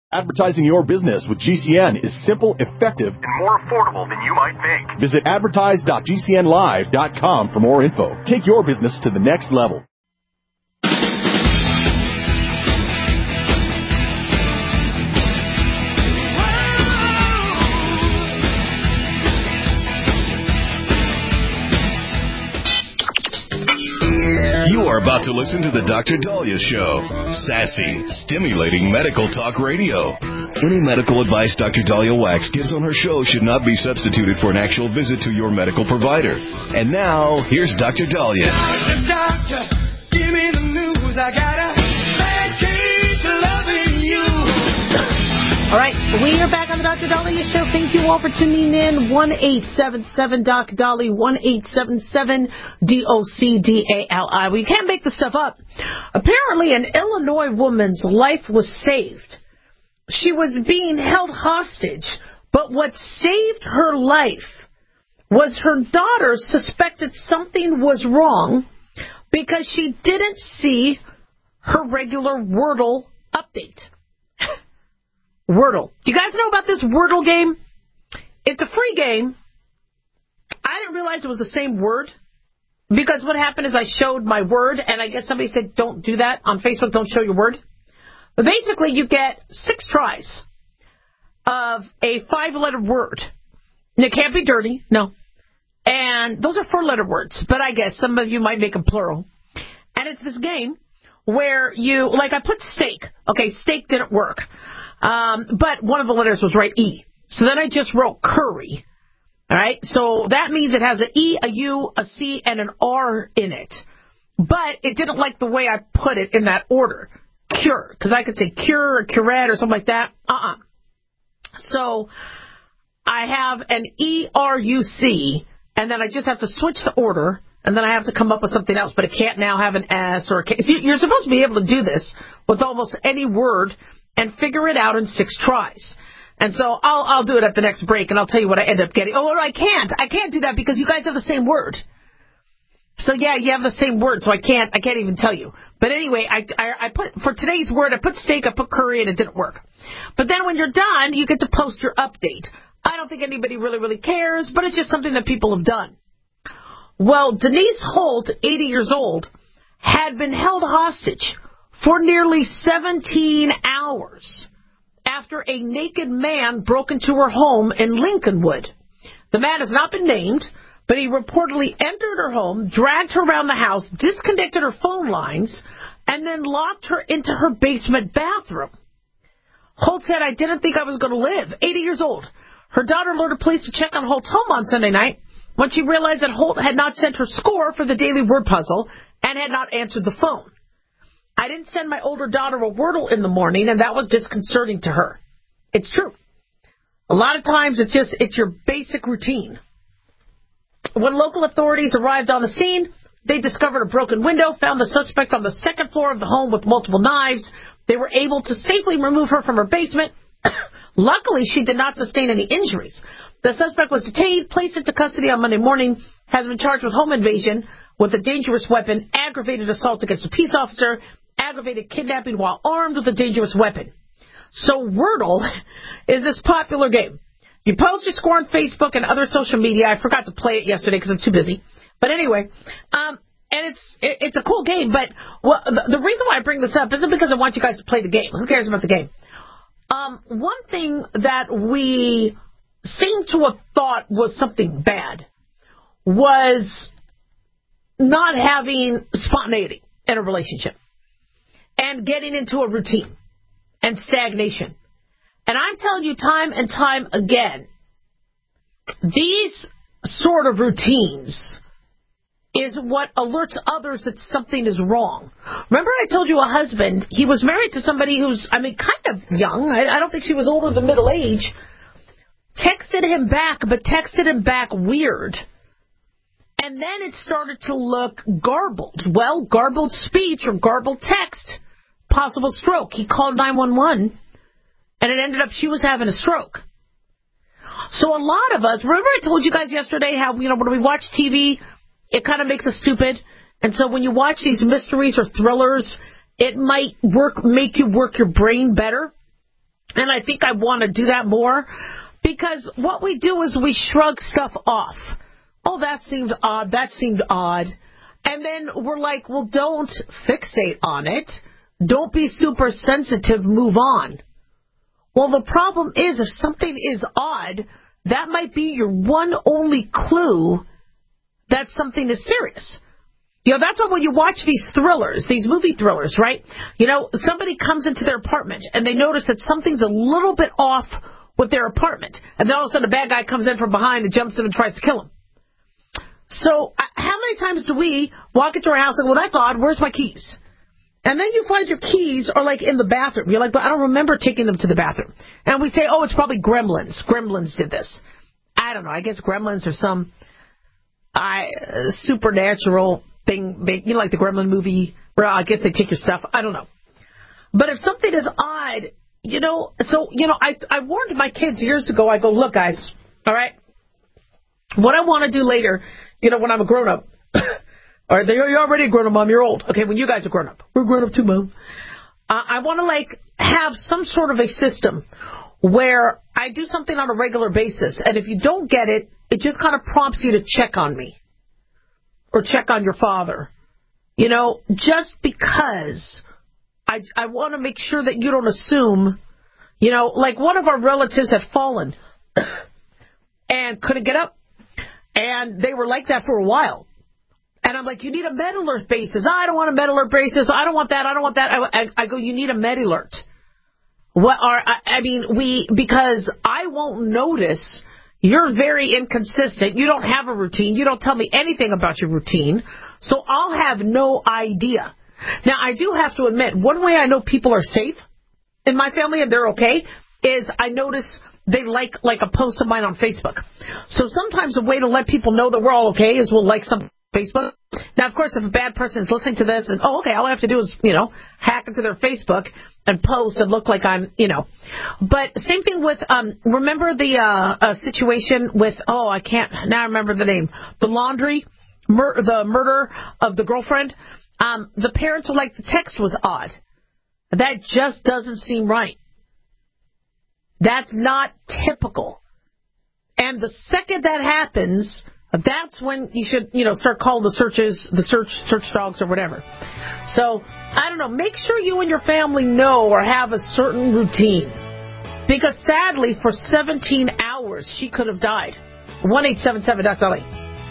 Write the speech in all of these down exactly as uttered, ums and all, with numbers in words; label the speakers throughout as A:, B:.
A: Advertising your business with G C N is simple, effective,
B: and more affordable than you might think.
A: Visit advertise dot g c n live dot com for more info. Take your business to the next level.
C: You are about to listen to the Doctor Dahlia Show. Sassy, stimulating medical talk radio. Any medical advice Doctor Dahlia Wax gives on her show should not be substituted for an actual visit to your medical provider. And now, here's Doctor Dahlia.
D: Doctor, doctor, give me the news. I got a bad case of loving you.
E: All right, we are back on the Doctor Dahlia Show. Thank you all for tuning in. one eight seven seven D O C D A L I, one eight seven seven D O C D A L I. We can't make this stuff up. Apparently, an Illinois woman's life was saved. She was being held hostage, but what saved her life was her daughter suspected something was wrong because she didn't see her regular Wordle update. Wordle. Do you guys know about this Wordle game? It's a free game. I didn't realize it was the same word because what happened is I showed my word, and I guess somebody said, don't do that on Facebook, don't show your word. But basically, you get six tries of a five-letter word. And it can't be dirty, no. And those are four-letter words, but I guess some of you might make them plural. And it's this game where you, like I put steak. Okay, steak didn't work. Um, but one of the letters was right, E. So then I just wrote curry. All right, so that means it has an E, a U, a C, and an R in it. But it didn't like the way I put it in that order. Cure, because I could say cure or curette or something like that. Uh-uh. So I have an E R U C, and then I just have to switch the order, and then I have to come up with something else. But it can't now have an S or a K. You're supposed to be able to do this with almost any word and figure it out in six tries. And so I'll I'll do it at the next break, and I'll tell you what I end up getting. Oh, I can't. I can't do that because you guys have the same word. So, yeah, you have the same word, so I can't I can't even tell you. But anyway, I, I, I put, for today's word, I put steak, I put curry, and it didn't work. But then when you're done, you get to post your update. I don't think anybody really, really cares, but it's just something that people have done. Well, Denise Holt, eighty years old, had been held hostage for nearly seventeen hours after a naked man broke into her home in Lincolnwood. The man has not been named, but he reportedly entered her home, dragged her around the house, disconnected her phone lines, and then locked her into her basement bathroom. Holt said, I didn't think I was going to live. eighty years old. Her daughter alerted police to check on Holt's home on Sunday night when she realized that Holt had not sent her score for the daily word puzzle and had not answered the phone. I didn't send my older daughter a Wordle in the morning, and that was disconcerting to her. It's true. A lot of times it's just, it's your basic routine. When local authorities arrived on the scene, they discovered a broken window, found the suspect on the second floor of the home with multiple knives. They were able to safely remove her from her basement. Luckily, she did not sustain any injuries. The suspect was detained, placed into custody on Monday morning, has been charged with home invasion with a dangerous weapon, aggravated assault against a peace officer, aggravated kidnapping while armed with a dangerous weapon. So Wordle is this popular game. You post your score on Facebook and other social media. I forgot to play it yesterday because I'm too busy. But anyway, um, and it's it, it's a cool game. But well, the, the reason why I bring this up isn't because I want you guys to play the game. Who cares about the game? Um, one thing that we seem to have thought was something bad was not having spontaneity in a relationship and getting into a routine and stagnation. And I'm telling you time and time again, these sort of routines is what alerts others that something is wrong. Remember I told you a husband, he was married to somebody who's, I mean, kind of young. I, I don't think she was older than middle age. Texted him back, but texted him back weird. And then it started to look garbled. Well, garbled speech or garbled text, possible stroke. He called nine one one, and it ended up she was having a stroke. So a lot of us, remember I told you guys yesterday how, you know, when we watch T V, it kind of makes us stupid. And so when you watch these mysteries or thrillers, it might work, make you work your brain better. And I think I want to do that more, because what we do is we shrug stuff off. Oh, that seemed odd. That seemed odd. And then we're like, well, don't fixate on it. Don't be super sensitive. Move on. Well, the problem is, if something is odd, that might be your one only clue that something is serious. You know, that's why when you watch these thrillers, these movie thrillers, right? You know, somebody comes into their apartment and they notice that something's a little bit off with their apartment. And then all of a sudden a bad guy comes in from behind and jumps in and tries to kill him. So how many times do we walk into our house and go, well, that's odd, where's my keys? And then you find your keys are like in the bathroom. You're like, but I don't remember taking them to the bathroom. And we say, oh, it's probably Gremlins. Gremlins did this. I don't know. I guess Gremlins are some I, uh, supernatural thing. They, you know, like the Gremlin movie, where I guess they take your stuff. I don't know. But if something is odd, you know, so, you know, I, I warned my kids years ago. I go, look, guys, all right, what I want to do later, you know, when I'm a grown-up, all right, you're already a grown-up, Mom, you're old. Okay, when you guys are grown-up. We're grown-up too, Mom. Uh, I want to, like, have some sort of a system where I do something on a regular basis, and if you don't get it, it just kind of prompts you to check on me or check on your father. You know, just because I, I want to make sure that you don't assume, you know, like one of our relatives had fallen and couldn't get up, and they were like that for a while. And I'm like, you need a med alert basis. I don't want a med alert basis. I don't want that. I don't want that. I, I, I go, you need a med alert. What are, I, I mean, we, because I won't notice. You're very inconsistent. You don't have a routine. You don't tell me anything about your routine. So I'll have no idea. Now, I do have to admit, one way I know people are safe in my family and they're okay is I notice they like, like a post of mine on Facebook. So sometimes a way to let people know that we're all okay is we'll like some Facebook. Now, of course, if a bad person is listening to this and, oh, okay, all I have to do is, you know, hack into their Facebook and post and look like I'm, you know. But same thing with, um, remember the uh, uh, situation with, oh, I can't, now I remember the name, the laundry, mur- the murder of the girlfriend. Um, the parents were like, the text was odd. That just doesn't seem right. That's not typical. And the second that happens, that's when you should, you know, start calling the searches, the search search dogs or whatever. So, I don't know. Make sure you and your family know or have a certain routine. Because sadly, for seventeen hours, she could have died. one eight seven seven Doctor Dolly.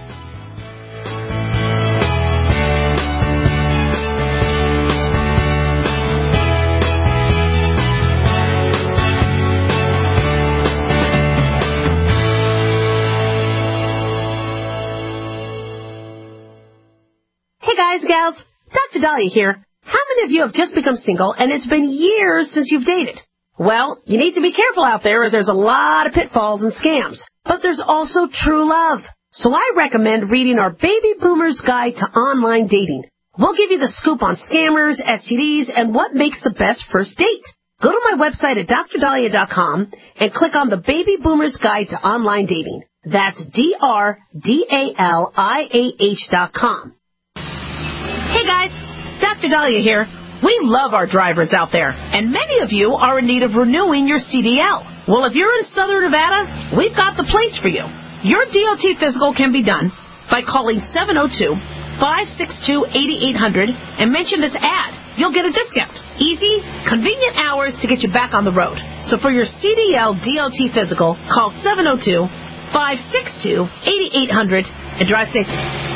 F: Guys, gals, Doctor Dahlia here. How many of you have just become single and it's been years since you've dated? Well, you need to be careful out there as there's a lot of pitfalls and scams. But there's also true love. So I recommend reading our Baby Boomer's Guide to Online Dating. We'll give you the scoop on scammers, S T Ds, and what makes the best first date. Go to my website at dr dahlia dot com and click on the Baby Boomer's Guide to Online Dating. That's D R D A L I A H dot com. Hey guys, Doctor Dahlia here. We love our drivers out there, and many of you are in need of renewing your C D L. Well, if you're in Southern Nevada, we've got the place for you. Your D O T physical can be done by calling seven oh two, five six two, eight eight hundred and mention this ad. You'll get a discount. Easy, convenient hours to get you back on the road. So for your C D L D O T physical, call seven oh two, five six two, eight eight hundred and drive safely.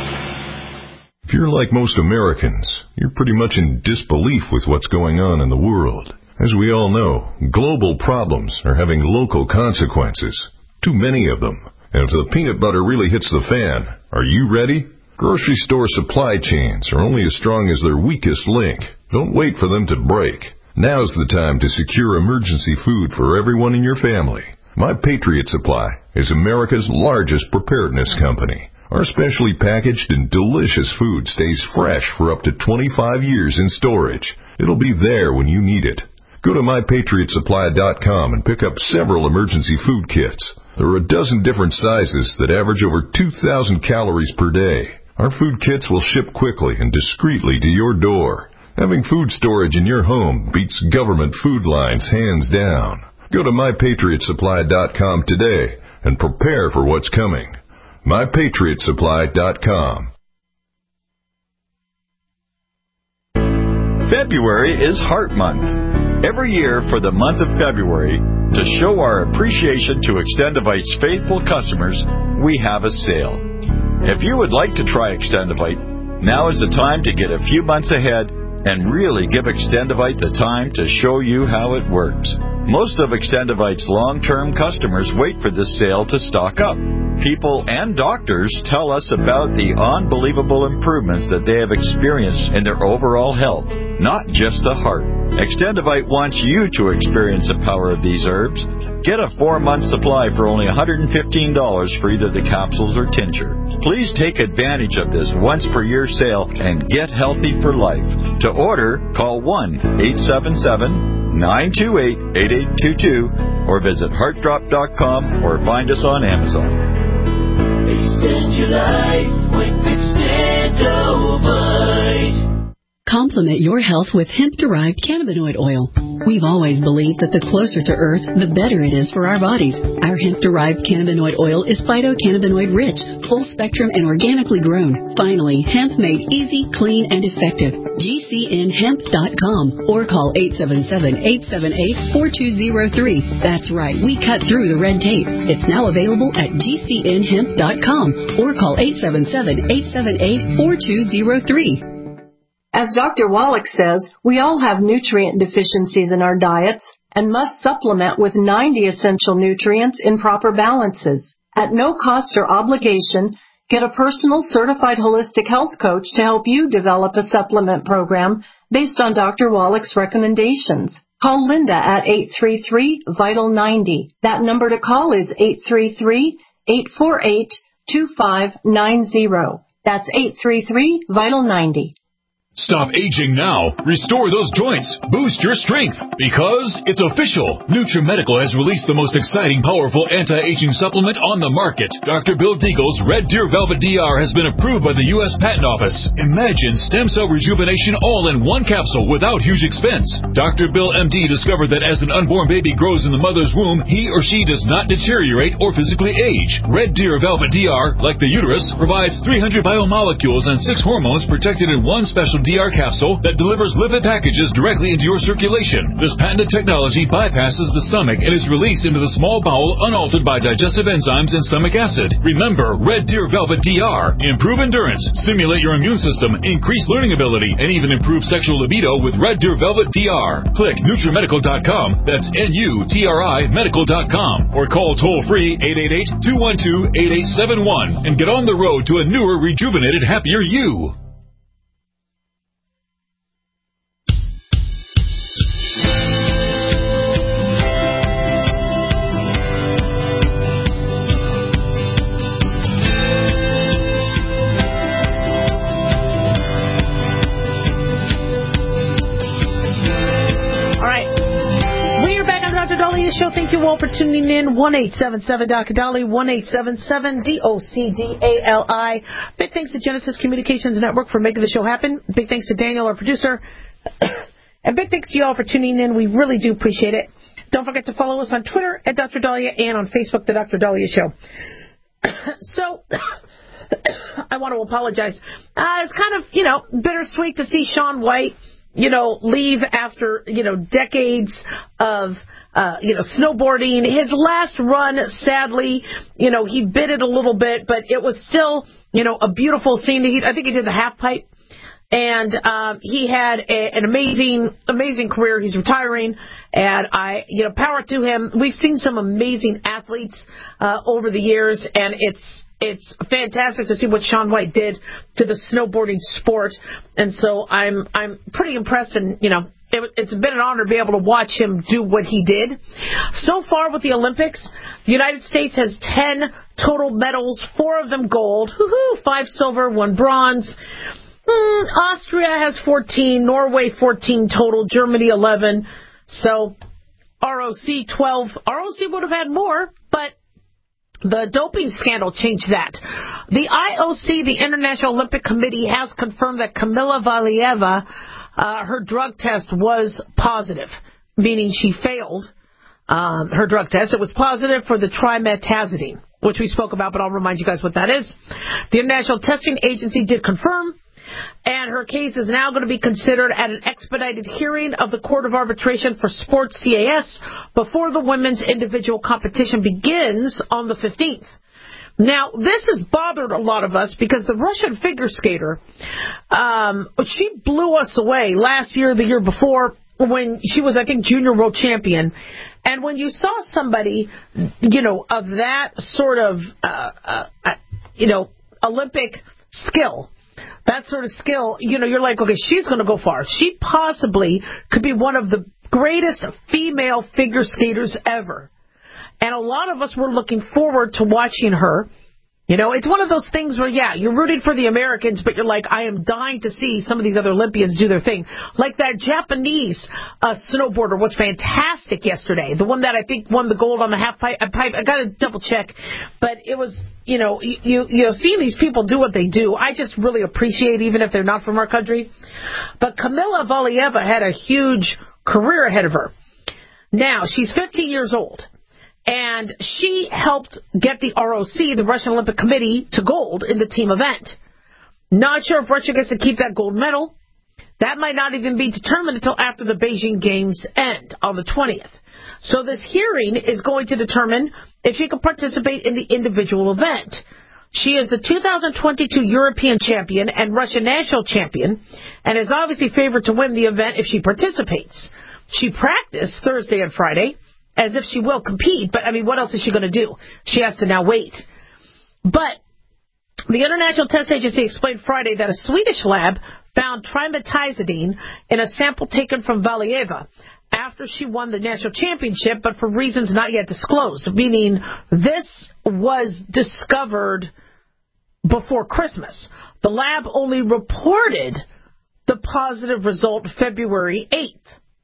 G: If you're like most Americans, you're pretty much in disbelief with what's going on in the world. As we all know, global problems are having local consequences. Too many of them. And if the peanut butter really hits the fan, are you ready? Grocery store supply chains are only as strong as their weakest link. Don't wait for them to break. Now's the time to secure emergency food for everyone in your family. My Patriot Supply is America's largest preparedness company. Our specially packaged and delicious food stays fresh for up to twenty-five years in storage. It'll be there when you need it. Go to my patriot supply dot com and pick up several emergency food kits. There are a dozen different sizes that average over two thousand calories per day. Our food kits will ship quickly and discreetly to your door. Having food storage in your home beats government food lines hands down. Go to my patriot supply dot com today and prepare for what's coming. my patriot supply dot com.
H: February is Heart Month. Every year for the month of February, to show our appreciation to Extendivite's faithful customers, we have a sale. If you would like to try Extendivite, now is the time to get a few months ahead and really give Extendivite the time to show you how it works. Most of Extendivite's long-term customers wait for this sale to stock up. People and doctors tell us about the unbelievable improvements that they have experienced in their overall health, not just the heart. Extendivite wants you to experience the power of these herbs. Get a four-month supply for only one hundred fifteen dollars for either the capsules or tincture. Please take advantage of this once-per-year sale and get healthy for life. To order, call one eight seven seven, nine two eight, eight eight two two or visit heart drop dot com or find us on Amazon.
I: Extend your life with Extendivite.
J: Complement your health with hemp-derived cannabinoid oil. We've always believed that the closer to Earth, the better it is for our bodies. Our hemp-derived cannabinoid oil is phytocannabinoid-rich, full-spectrum, and organically grown. Finally, hemp made easy, clean, and effective. G C N hemp dot com or call eight seven seven, eight seven eight, four two zero three. That's right, we cut through the red tape. It's now available at G C N hemp dot com or call eight seven seven, eight seven eight, four two zero three.
F: As Doctor Wallach says, we all have nutrient deficiencies in our diets and must supplement with ninety essential nutrients in proper balances. At no cost or obligation, get a personal certified holistic health coach to help you develop a supplement program based on Doctor Wallach's recommendations. Call Linda at eight three three, vital ninety. That number to call is eight three three, eight four eight, two five nine zero. That's eight three three, vital ninety.
A: Stop aging now. Restore those joints. Boost your strength. Because it's official. NutriMedical has released the most exciting, powerful anti-aging supplement on the market. Doctor Bill Deagle's Red Deer Velvet D R has been approved by the U S Patent Office. Imagine stem cell rejuvenation all in one capsule without huge expense. Doctor Bill M D discovered that as an unborn baby grows in the mother's womb, he or she does not deteriorate or physically age. Red Deer Velvet D R, like the uterus, provides three hundred biomolecules and six hormones protected in one special D R capsule that delivers lipid packages directly into your circulation. This patented technology bypasses the stomach and is released into the small bowel unaltered by digestive enzymes and stomach acid. Remember, Red Deer Velvet D R. Improve endurance, stimulate your immune system, increase learning ability, and even improve sexual libido with Red Deer Velvet D R. Click NutriMedical dot com, that's N U T R I medical dot com, or call toll-free eight eight eight, two one two, eight eight seven one and get on the road to a newer, rejuvenated, happier you.
E: Show. Thank you all for tuning in. one eight seven seven Doctor Dolly, one eight seven seven D O C D A L I. Big thanks to Genesis Communications Network for making the show happen. Big thanks to Daniel, our producer. And big thanks to you all for tuning in. We really do appreciate it. Don't forget to follow us on Twitter at Doctor Dahlia and on Facebook, The Doctor Dahlia Show. So, I want to apologize. Uh, it's kind of, you know, bittersweet to see Shaun White, you know, leave after, you know, decades of, uh, you know, snowboarding. His last run, sadly, you know, he bit it a little bit, but it was still, you know, a beautiful scene. He, I think he did the half pipe. And um, he had a, an amazing, amazing career. He's retiring, and I, you know, power to him. We've seen some amazing athletes uh, over the years, and it's it's fantastic to see what Shaun White did to the snowboarding sport. And so I'm I'm pretty impressed, and you know, it, it's been an honor to be able to watch him do what he did. So far with the Olympics, the United States has ten total medals, four of them gold, woohoo, five silver, one bronze. Mm, Austria has fourteen, Norway fourteen total, Germany eleven. So R O C twelve. R O C would have had more, but the doping scandal changed that. The I O C, the International Olympic Committee, has confirmed that Kamila Valieva, uh, her drug test was positive, meaning she failed. um, her drug test. It was positive for the trimetazidine, which we spoke about, but I'll remind you guys what that is. The International Testing Agency did confirm, and her case is now going to be considered at an expedited hearing of the Court of Arbitration for Sports, C A S, before the women's individual competition begins on the fifteenth. Now, this has bothered a lot of us because the Russian figure skater, um, she blew us away last year, the year before, when she was, I think, junior world champion. And when you saw somebody, you know, of that sort of, uh, uh, you know, Olympic skill, that sort of skill, you know, you're like, okay, she's going to go far. She possibly could be one of the greatest female figure skaters ever. And a lot of us were looking forward to watching her. You know, it's one of those things where, yeah, you're rooting for the Americans, but you're like, I am dying to see some of these other Olympians do their thing. Like that Japanese uh, snowboarder was fantastic yesterday. The one that I think won the gold on the half pipe. pipe I got to double check. But it was, you know, you, you, you know, seeing these people do what they do, I just really appreciate, even if they're not from our country. But Kamila Valieva had a huge career ahead of her. Now, she's fifteen years old. And she helped get the R O C, the Russian Olympic Committee, to gold in the team event. Not sure if Russia gets to keep that gold medal. That might not even be determined until after the Beijing Games end on the twentieth. So this hearing is going to determine if she can participate in the individual event. She is the two thousand twenty-two European champion and Russian national champion, and is obviously favored to win the event if she participates. She practiced Thursday and Friday, as if she will compete, but, I mean, what else is she going to do? She has to now wait. But the International Test Agency explained Friday that a Swedish lab found trimetazidine in a sample taken from Valieva after she won the national championship, but for reasons not yet disclosed, meaning this was discovered before Christmas. The lab only reported the positive result February eighth.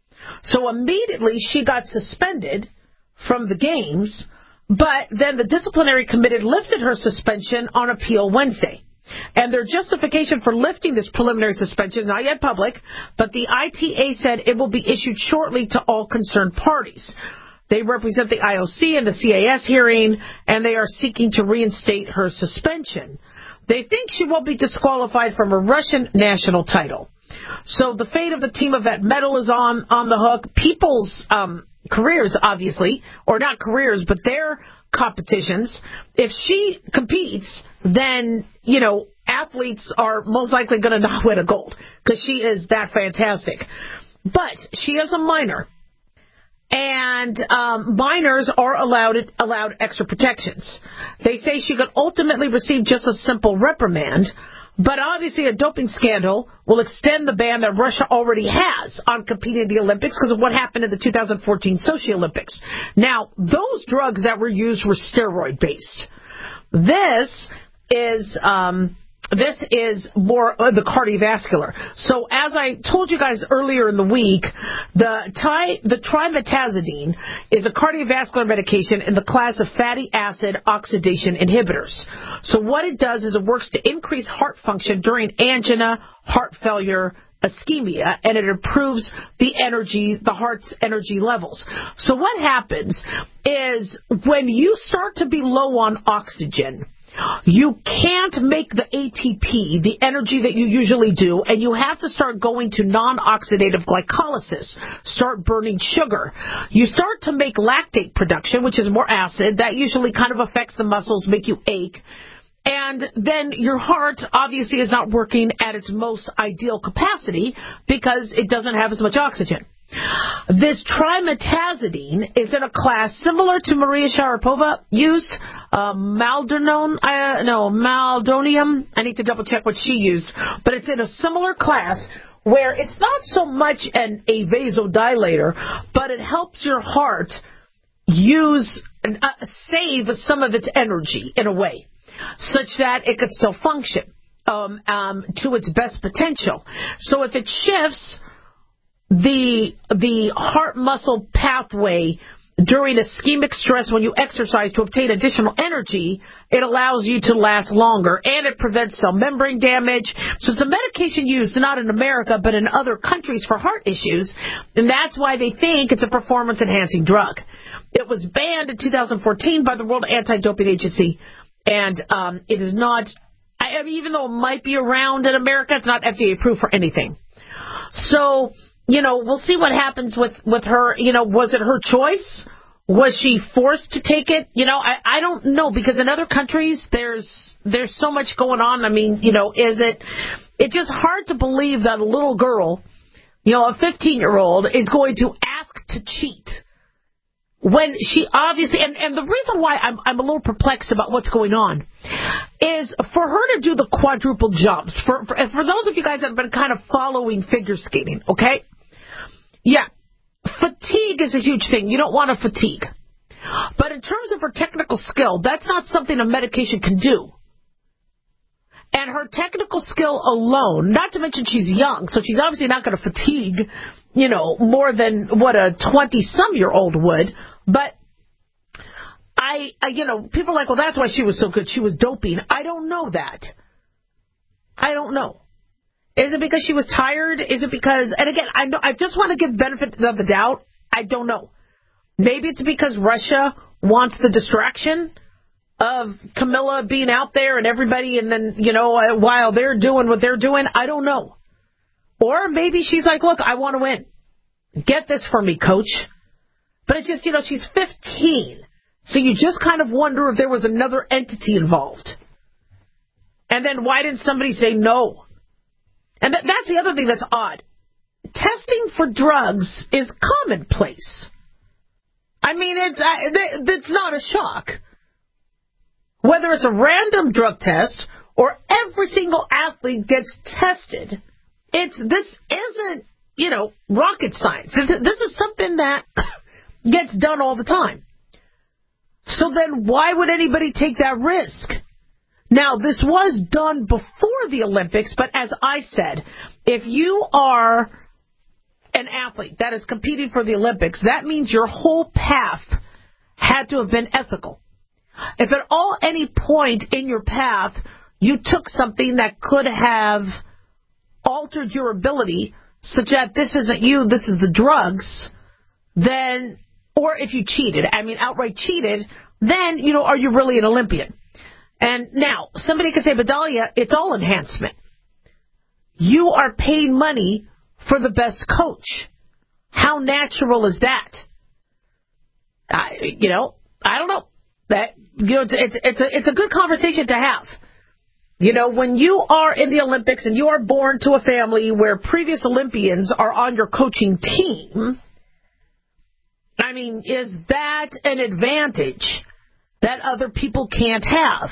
E: So immediately she got suspended from the games, but then the disciplinary committee lifted her suspension on appeal Wednesday. And their justification for lifting this preliminary suspension is not yet public, but the I T A said it will be issued shortly to all concerned parties. They represent the I O C in the C A S hearing, and they are seeking to reinstate her suspension. They think she will be disqualified from a Russian national title. So the fate of the team event medal is on, on the hook. People's um, careers, obviously, or not careers, but their competitions. If she competes, then, you know, athletes are most likely going to not win a gold because she is that fantastic. But she is a minor, and um, minors are allowed allowed extra protections. They say she could ultimately receive just a simple reprimand, but obviously a doping scandal will extend the ban that Russia already has on competing in the Olympics because of what happened in the two thousand fourteen Sochi Olympics. Now, those drugs that were used were steroid-based. This is um, this is more uh, the cardiovascular. So as I told you guys earlier in the week, the, tri- the trimetazidine is a cardiovascular medication in the class of fatty acid oxidation inhibitors. So what it does is it works to increase heart function during angina, heart failure, ischemia, and it improves the energy, the heart's energy levels. So what happens is when you start to be low on oxygen, you can't make the A T P, the energy that you usually do, and you have to start going to non-oxidative glycolysis, start burning sugar. You start to make lactate production, which is more acid. That usually kind of affects the muscles, make you ache. And then your heart obviously is not working at its most ideal capacity because it doesn't have as much oxygen. This trimetazidine is in a class similar to Maria Sharapova used, uh, Maldonone, uh, no, Maldonium. I need to double check what she used, but it's in a similar class where it's not so much an a vasodilator, but it helps your heart use, uh, save some of its energy in a way, such that it could still function um, um, to its best potential. So if it shifts the the heart muscle pathway during ischemic stress when you exercise to obtain additional energy, it allows you to last longer, and it prevents cell membrane damage. So it's a medication used not in America but in other countries for heart issues, and that's why they think it's a performance-enhancing drug. It was banned in two thousand fourteen by the World Anti-Doping Agency, and um, it is not, I mean, even though it might be around in America, it's not F D A approved for anything. So, you know, we'll see what happens with, with her. You know, was it her choice? Was she forced to take it? You know, I, I don't know, because in other countries, there's there's so much going on. I mean, you know, is it, it's just hard to believe that a little girl, you know, a fifteen-year-old, is going to ask to cheat when she obviously, and, and the reason why I'm, I'm a little perplexed about what's going on is for her to do the quadruple jumps. For, for, for those of you guys that have been kind of following figure skating, okay? Yeah. Fatigue is a huge thing. You don't want to fatigue. But in terms of her technical skill, that's not something a medication can do. And her technical skill alone, not to mention she's young, so she's obviously not going to fatigue, you know, more than what a twenty-some-year-old would. But I, I, you know, people are like, well, that's why she was so good. She was doping. I don't know that. I don't know. Is it because she was tired? Is it because, and again, I know, I just want to give benefit of the doubt. I don't know. Maybe it's because Russia wants the distraction of Camilla being out there and everybody, and then, you know, while they're doing what they're doing, I don't know. Or maybe she's like, look, I want to win. Get this for me, coach. But it's just, you know, she's fifteen. So you just kind of wonder if there was another entity involved. And then why didn't somebody say no? And that, that's the other thing that's odd. Testing for drugs is commonplace. I mean, it's, I, it's not a shock. Whether it's a random drug test or every single athlete gets tested, it's this isn't, you know, rocket science. This is something that gets done all the time. So then why would anybody take that risk? Now, this was done before the Olympics, but as I said, if you are an athlete that is competing for the Olympics, that means your whole path had to have been ethical. If at all any point in your path you took something that could have altered your ability, such that this isn't you, this is the drugs, then, or if you cheated, I mean outright cheated, then, you know, are you really an Olympian? And now, somebody could say, but Dahlia, it's all enhancement. You are paying money for the best coach. How natural is that? I, you know, I don't know. That, you know, it's, it's, it's, a, it's a good conversation to have. You know, when you are in the Olympics and you are born to a family where previous Olympians are on your coaching team, I mean, is that an advantage that other people can't have?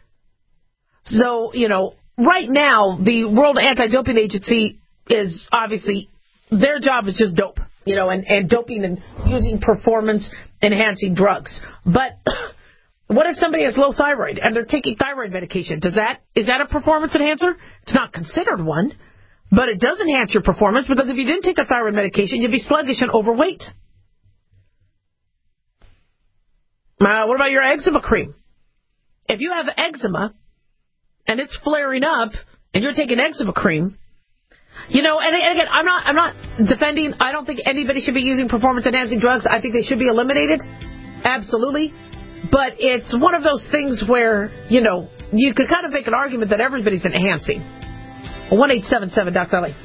E: So, you know, right now, the World Anti-Doping Agency is obviously, their job is just dope, you know, and, and doping and using performance-enhancing drugs. But what if somebody has low thyroid and they're taking thyroid medication? Does that, is that a performance enhancer? It's not considered one, but it does enhance your performance, because if you didn't take a thyroid medication, you'd be sluggish and overweight. Uh, what about your eczema cream? If you have eczema and it's flaring up and you're taking eczema cream, you know, and, and again, I'm not, I'm not defending, I don't think anybody should be using performance-enhancing drugs. I think they should be eliminated. Absolutely. But it's one of those things where, you know, you could kind of make an argument that everybody's enhancing. one eight seven seven Doctor Ali.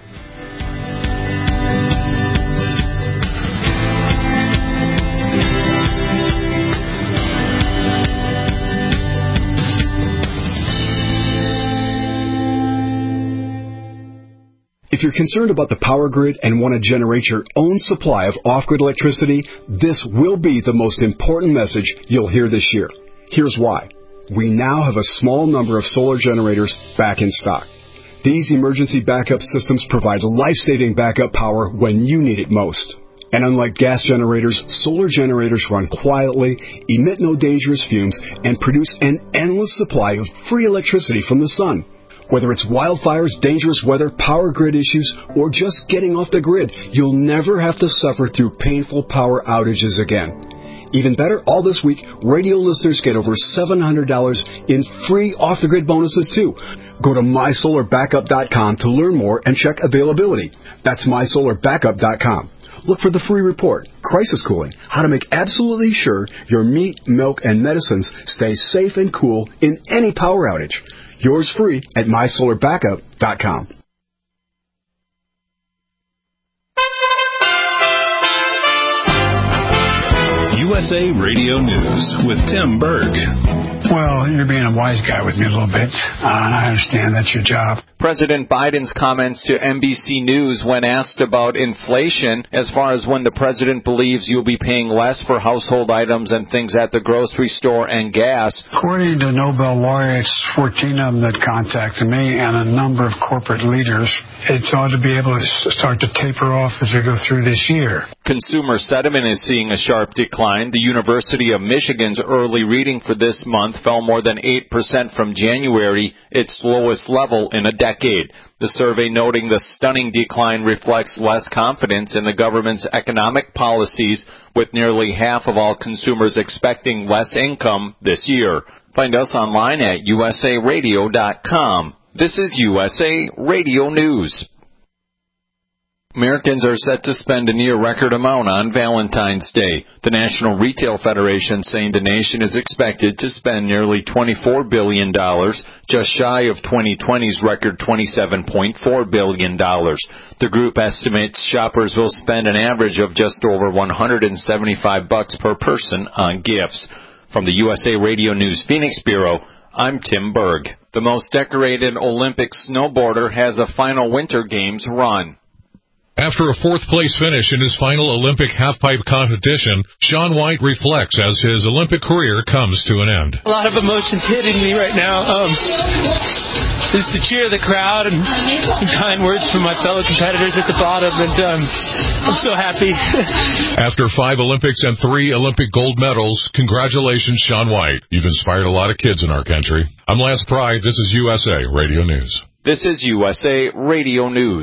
K: If you're concerned about the power grid and want to generate your own supply of off-grid electricity, this will be the most important message you'll hear this year. Here's why. We now have a small number of solar generators back in stock. These emergency backup systems provide life-saving backup power when you need it most. And unlike gas generators, solar generators run quietly, emit no dangerous fumes, and produce an endless supply of free electricity from the sun. Whether it's wildfires, dangerous weather, power grid issues, or just getting off the grid, you'll never have to suffer through painful power outages again. Even better, all this week, radio listeners get over seven hundred dollars in free off-the-grid bonuses, too. Go to my solar backup dot com to learn more and check availability. That's my solar backup dot com. look for the free report, Crisis Cooling, how to make absolutely sure your meat, milk, and medicines stay safe and cool in any power outage. Yours free at my solar backup dot com.
A: U S A Radio News with Tim Berg.
L: Well, you're being a wise guy with me a little bit, uh, and I understand that's your job.
M: President Biden's comments to N B C News when asked about inflation as far as when the president believes you'll be paying less for household items and things at the grocery store and gas.
L: According to Nobel laureates, fourteen of them that contacted me, and a number of corporate leaders, it's ought to be able to start to taper off as we go through this year.
M: Consumer sentiment is seeing a sharp decline. The University of Michigan's early reading for this month fell more than eight percent from January, its lowest level in a decade. The survey noting the stunning decline reflects less confidence in the government's economic policies, with nearly half of all consumers expecting less income this year. Find us online at U S A radio dot com. This is U S A Radio News. Americans are set to spend a near-record amount on Valentine's Day. The National Retail Federation saying the nation is expected to spend nearly twenty-four billion dollars, just shy of twenty twenty's record twenty-seven point four billion dollars. The group estimates shoppers will spend an average of just over one hundred seventy-five bucks per person on gifts. From the U S A Radio News Phoenix Bureau, I'm Tim Berg. The most decorated Olympic snowboarder has a final Winter Games run.
N: After a fourth-place finish in his final Olympic halfpipe competition, Shaun White reflects as his Olympic career comes to an end.
O: A lot of emotions hitting me right now. Um, just to cheer the crowd and some kind words from my fellow competitors at the bottom, and um, I'm so happy.
N: After five Olympics and three Olympic gold medals, congratulations, Shaun White. You've inspired a lot of kids in our country. I'm Lance Pride. This is U S A Radio News.
M: This is U S A Radio News.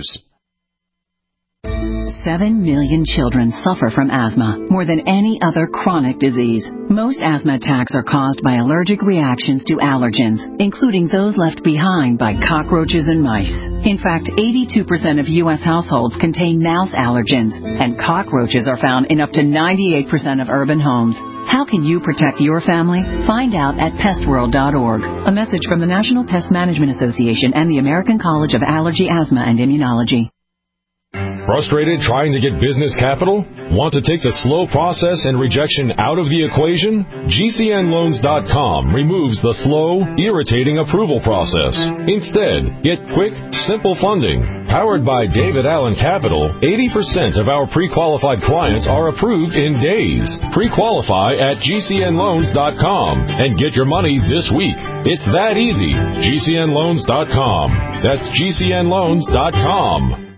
P: Seven million children suffer from asthma, more than any other chronic disease. Most asthma attacks are caused by allergic reactions to allergens, including those left behind by cockroaches and mice. In fact, eighty-two percent of U S households contain mouse allergens, and cockroaches are found in up to ninety-eight percent of urban homes. How can you protect your family? Find out at pest world dot org. A message from the National Pest Management Association and the American College of Allergy, Asthma, and Immunology.
Q: Frustrated trying to get business capital? Want to take the slow process and rejection out of the equation? G C N loans dot com removes the slow, irritating approval process. Instead, get quick, simple funding. Powered by David Allen Capital, eighty percent of our pre-qualified clients are approved in days. Pre-qualify at G C N loans dot com and get your money this week. It's that easy. G C N loans dot com. That's G C N loans dot com.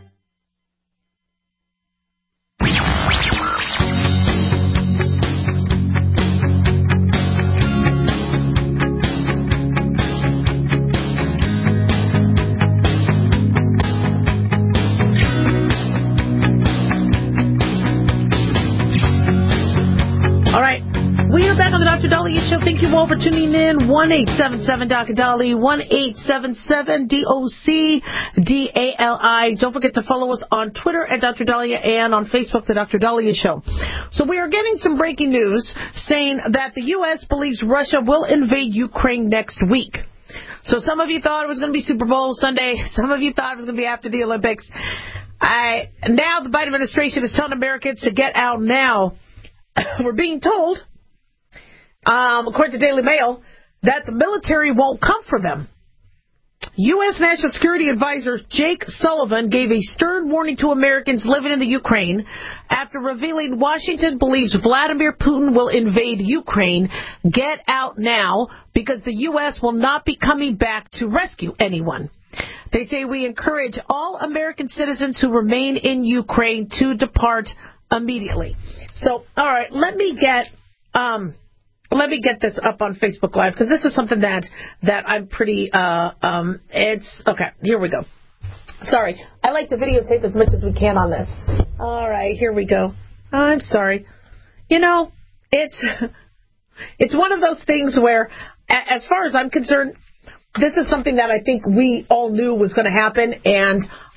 E: Doctor Dahlia Show. Thank you all for tuning in. one eight seven seven Doctor Dahlia, one eight seven seven D O C D A L I. Don't forget to follow us on Twitter at Doctor Dahlia and on Facebook, The Doctor Dahlia Show. So we are getting some breaking news saying that the U S believes Russia will invade Ukraine next week. So some of you thought it was going to be Super Bowl Sunday. Some of you thought it was going to be after the Olympics. I, now the Biden administration is telling Americans to get out now. We're being told, Um, according to Daily Mail, that the military won't come for them. U S. National Security Advisor Jake Sullivan gave a stern warning to Americans living in the Ukraine after revealing Washington believes Vladimir Putin will invade Ukraine. Get out now, because the U S will not be coming back to rescue anyone. They say we encourage all American citizens who remain in Ukraine to depart immediately. So, all right, let me get... Um, Let me get this up on Facebook Live, because this is something that that I'm pretty, uh, um, it's, okay, here we go. Sorry, I like to videotape as much as we can on this. All right, here we go. I'm sorry. You know, it's, it's one of those things where, as far as I'm concerned, this is something that I think we all knew was going to happen, and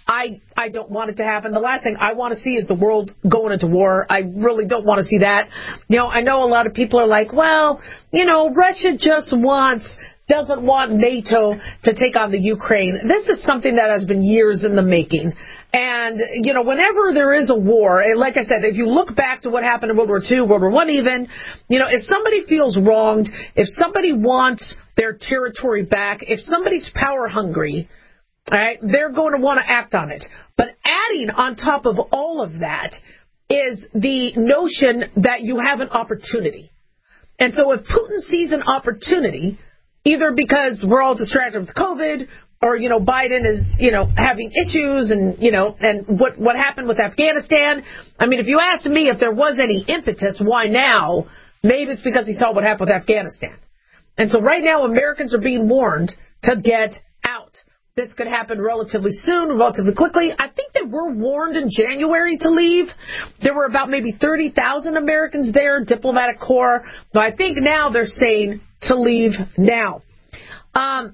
E: I, I don't want it to happen. The last thing I want to see is the world going into war. I really don't want to see that. You know, I know a lot of people are like, well, you know, Russia just wants, doesn't want NATO to take on the Ukraine. This is something that has been years in the making. And, you know, whenever there is a war, and like I said, if you look back to what happened in World War Two, World War One even, you know, if somebody feels wronged, if somebody wants their territory back, if somebody's power hungry, all right, they're going to want to act on it. But adding on top of all of that is the notion that you have an opportunity. And so if Putin sees an opportunity, either because we're all distracted with COVID, or, you know, Biden is, you know, having issues and, you know, and what, what happened with Afghanistan. I mean, if you asked me if there was any impetus, why now? Maybe it's because he saw what happened with Afghanistan. And so right now, Americans are being warned to get out. This could happen relatively soon, relatively quickly. I think they were warned in January to leave. There were about maybe thirty thousand Americans there, diplomatic corps. But I think now they're saying to leave now. Um,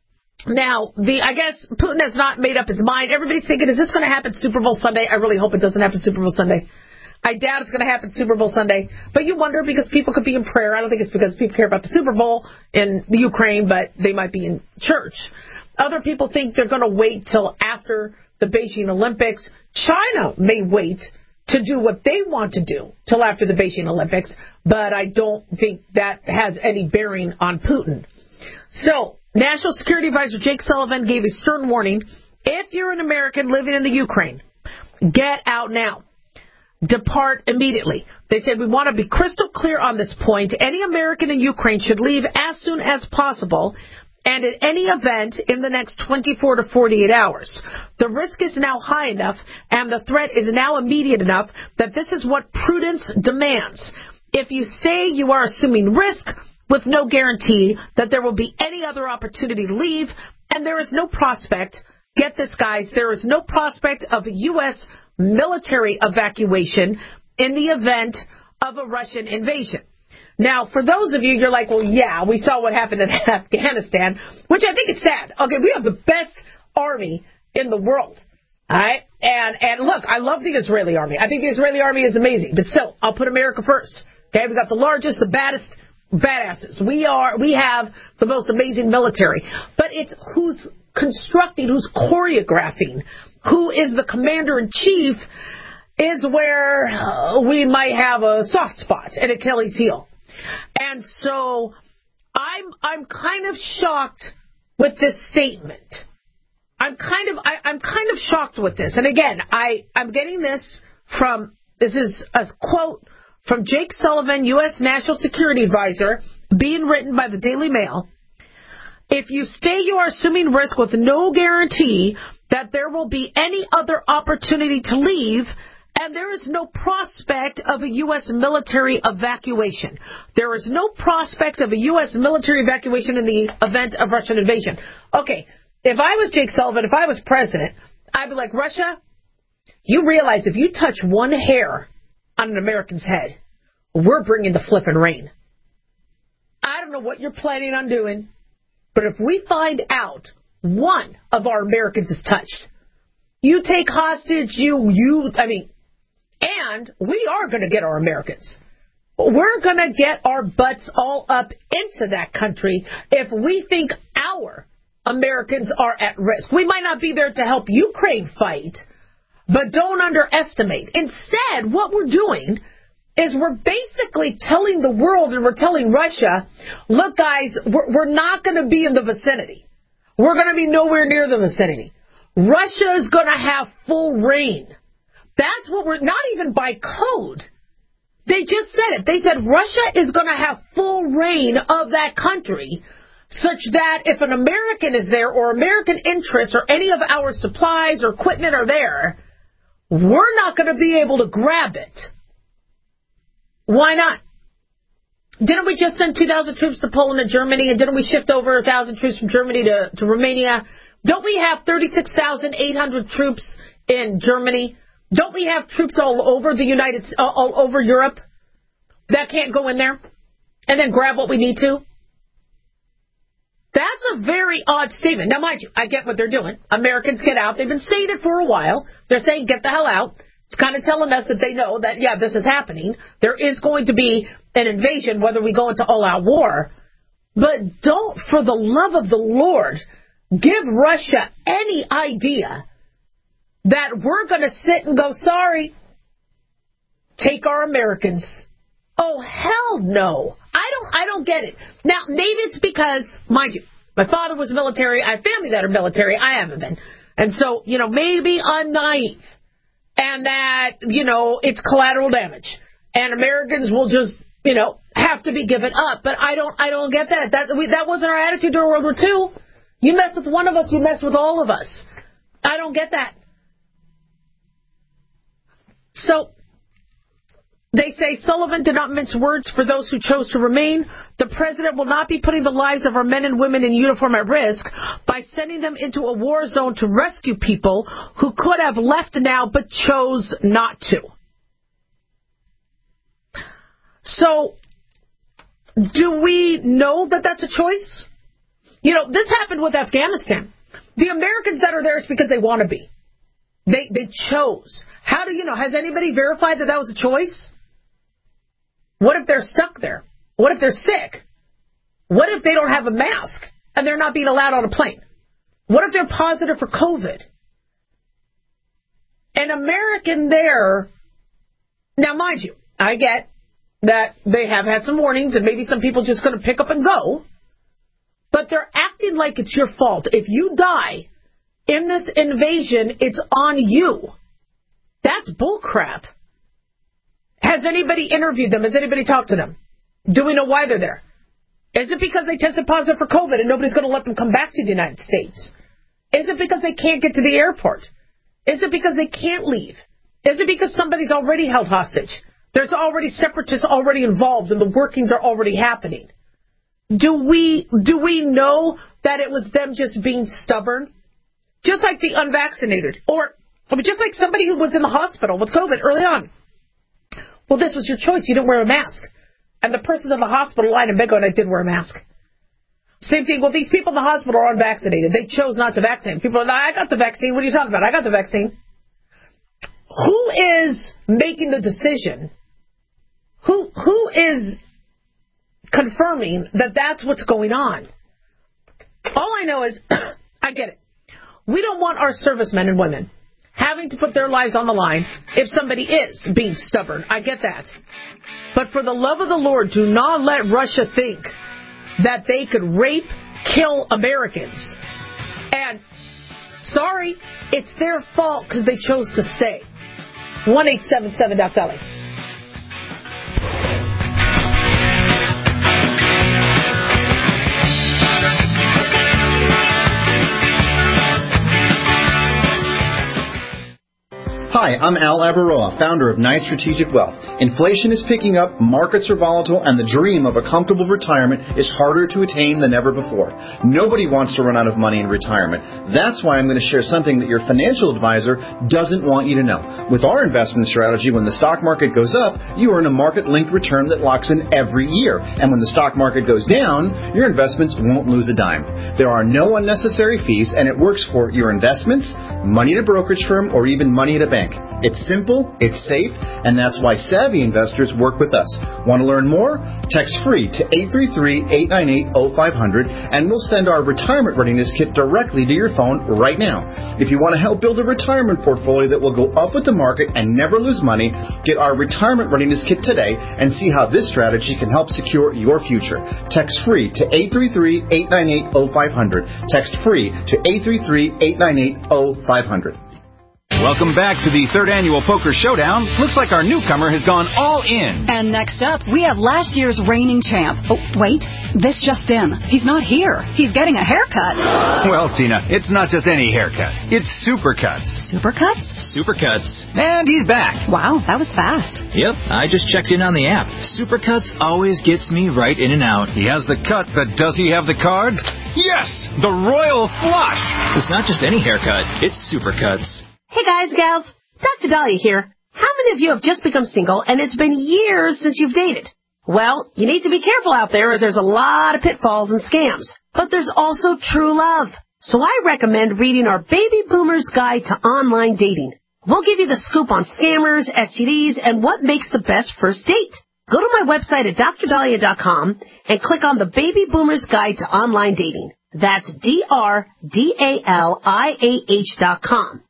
E: Now, the I guess Putin has not made up his mind. Everybody's thinking, is this going to happen Super Bowl Sunday? I really hope it doesn't happen Super Bowl Sunday. I doubt it's going to happen Super Bowl Sunday. But you wonder because people could be in prayer. I don't think it's because people care about the Super Bowl in the Ukraine, but they might be in church. Other people think they're going to wait till after the Beijing Olympics. China may wait to do what they want to do till after the Beijing Olympics, but I don't think that has any bearing on Putin. So, National Security Advisor Jake Sullivan gave a stern warning. If you're an American living in the Ukraine, get out now. Depart immediately. They said, we want to be crystal clear on this point. Any American in Ukraine should leave as soon as possible and at any event in the next twenty-four to forty-eight hours. The risk is now high enough and the threat is now immediate enough that this is what prudence demands. If you say you are assuming risk with no guarantee that there will be any other opportunity to leave, and there is no prospect, get this guys, there is no prospect of a U S military evacuation in the event of a Russian invasion. Now, for those of you, you're like, well, yeah, we saw what happened in Afghanistan, which I think is sad. Okay, we have the best army in the world. All right? And, and look, I love the Israeli army. I think the Israeli army is amazing. But still, I'll put America first. Okay, we've got the largest, the baddest badasses. We are, we have the most amazing military. But it's who's constructing, who's choreographing, who is the commander-in-chief is where uh, we might have a soft spot, an Achilles heel. And so I'm I'm kind of shocked with this statement. I'm kind of I, I'm kind of shocked with this. And again, I, I'm getting this from this is a quote from Jake Sullivan, U S National Security Advisor, being written by the Daily Mail. If you stay, you are assuming risk with no guarantee that there will be any other opportunity to leave, and there is no prospect of a U S military evacuation. There is no prospect of a U S military evacuation in the event of Russian invasion. Okay, if I was Jake Sullivan, if I was president, I'd be like, Russia, you realize if you touch one hair on an American's head, we're bringing the flipping rain. I don't know what you're planning on doing, but if we find out one of our Americans is touched, you take hostage, you, you, I mean, and we are going to get our Americans. We're going to get our butts all up into that country if we think our Americans are at risk. We might not be there to help Ukraine fight, but don't underestimate. Instead, what we're doing is we're basically telling the world and we're telling Russia, look, guys, we're, we're not going to be in the vicinity. We're going to be nowhere near the vicinity. Russia is going to have full reign. That's what we're, not even by code. They just said it. They said Russia is going to have full reign of that country, such that if an American is there or American interests or any of our supplies or equipment are there, we're not going to be able to grab it. Why not? Didn't we just send two thousand troops to Poland and Germany, and didn't we shift over one thousand troops from Germany to, to Romania? Don't we have thirty-six thousand eight hundred troops in Germany? Don't we have troops all over the United, all over Europe that can't go in there and then grab what we need to? That's a very odd statement. Now, mind you, I get what they're doing. Americans get out. They've been saying it for a while. They're saying, get the hell out. It's kind of telling us that they know that, yeah, this is happening. There is going to be an invasion, whether we go into all-out war. But don't, for the love of the Lord, give Russia any idea that we're going to sit and go, sorry, take our Americans. Oh, hell no. I don't I don't get it. Now, maybe it's because, mind you, my father was military. I have family that are military. I haven't been. And so, you know, maybe I'm naive. And that, you know, it's collateral damage. And Americans will just, you know, have to be given up. But I don't I don't get that. That, we, that wasn't our attitude during World War Two. You mess with one of us, you mess with all of us. I don't get that. So, they say Sullivan did not mince words for those who chose to remain. The president will not be putting the lives of our men and women in uniform at risk by sending them into a war zone to rescue people who could have left now but chose not to. So, do we know that that's a choice? You know, this happened with Afghanistan. The Americans that are there, it's because they want to be. They they chose. How do you know? Has anybody verified that that was a choice? What if they're stuck there? What if they're sick? What if they don't have a mask and they're not being allowed on a plane? What if they're positive for COVID? An American there, now mind you, I get that they have had some warnings and maybe some people just going to pick up and go, but they're acting like it's your fault. If you die in this invasion, it's on you. That's bullcrap. Has anybody interviewed them? Has anybody talked to them? Do we know why they're there? Is it because they tested positive for COVID and nobody's going to let them come back to the United States? Is it because they can't get to the airport? Is it because they can't leave? Is it because somebody's already held hostage? There's already separatists already involved and the workings are already happening. Do we, do we know that it was them just being stubborn? Just like the unvaccinated, or just like somebody who was in the hospital with COVID early on. Well, this was your choice. You didn't wear a mask. And the person in the hospital line in Big-O didn't wear a mask. Same thing. Well, these people in the hospital are unvaccinated. They chose not to vaccinate. People are like, I got the vaccine. What are you talking about? I got the vaccine. Who is making the decision? Who Who is confirming that that's what's going on? All I know is, I get it. We don't want our servicemen and women having to put their lives on the line if somebody is being stubborn. I get that. But for the love of the Lord, do not let Russia think that they could rape, kill Americans. And, sorry, it's their fault because they chose to stay. one eight seven seven F L A.
R: Hi, I'm Al Abaroa, founder of Knight Strategic Wealth. Inflation is picking up, markets are volatile, and the dream of a comfortable retirement is harder to attain than ever before. Nobody wants to run out of money in retirement. That's why I'm going to share something that your financial advisor doesn't want you to know. With our investment strategy, when the stock market goes up, you earn a market-linked return that locks in every year. And when the stock market goes down, your investments won't lose a dime. There are no unnecessary fees, and it works for your investments, money at a brokerage firm, or even money at a bank. It's simple, it's safe, and that's why savvy investors work with us. Want to learn more? Text free to eight three three, eight nine eight, zero five zero zero, and we'll send our retirement readiness kit directly to your phone right now. If you want to help build a retirement portfolio that will go up with the market and never lose money, get our retirement readiness kit today and see how this strategy can help secure your future. Text free to eight three three, eight nine eight, zero five zero zero. Text free to eight three three, eight nine eight, zero five zero zero.
S: Welcome back to the third annual Poker Showdown. Looks like our newcomer has gone all in.
T: And next up, we have last year's reigning champ. Oh, wait, this just in. He's not here. He's getting a haircut.
S: Well, Tina, it's not just any haircut. It's Supercuts.
T: Supercuts?
S: Supercuts. And he's back.
T: Wow, that was fast.
U: Yep, I just checked in on the app. Supercuts always gets me right in and out.
S: He has the cut, but does he have the cards? Yes, the Royal Flush.
U: It's not just any haircut. It's Supercuts.
F: Hey guys, gals, Doctor Dahlia here. How many of you have just become single and it's been years since you've dated? Well, you need to be careful out there as there's a lot of pitfalls and scams. but there's also true love. So I recommend reading our Baby Boomer's Guide to Online Dating. We'll give you the scoop on scammers, S T Ds, and what makes the best first date. Go to my website at dr dahlia dot com and click on the Baby Boomer's Guide to Online Dating. That's D R D A L I A H dot com.